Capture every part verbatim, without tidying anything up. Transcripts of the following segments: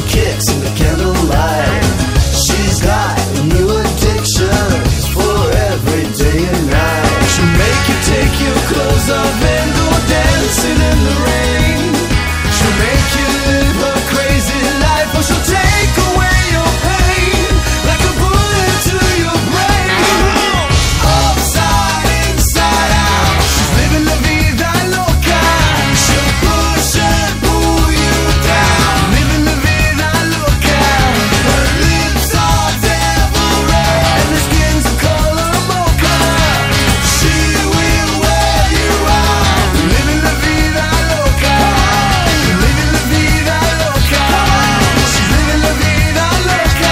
kicks in the candlelight. She's got new addictions for every day and night. She'll make you take your clothes off and go dancing in the rain. She'll make you live her crazy life, or she'll take away your pain like a bullet to your brain. Upside, inside out, she's living la vida loca. She'll push and pull you down, living la vida loca. Her lips are devil red and her skin's a color mocha. She will wear you out, living la vida loca. Living la vida loca. She's living la vida loca.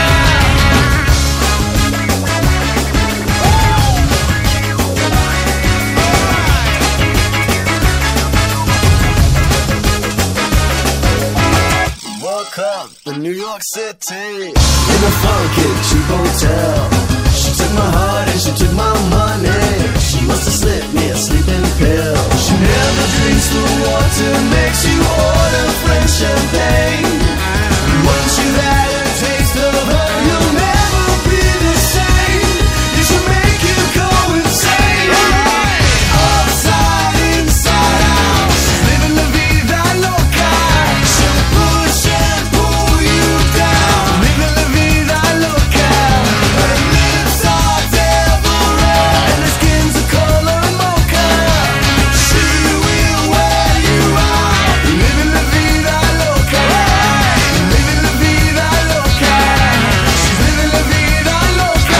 Welcome to New York City, in a funky cheap hotel. She took my heart and she took my money. She must have slipped me a sleeping pill. She never drinks the water, makes you order French champagne. Once you've had a taste of her, you'll never be the same. You should make you go insane. Upside, inside out, she's living la vida loca. She'll push and pull you down, living la vida loca. Her lips are devil red and her skin's a color mocha. She will wear you out, living la vida loca. Living la vida loca. She's living la vida loca.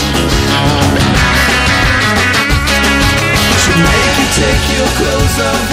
She'll make you take your clothes off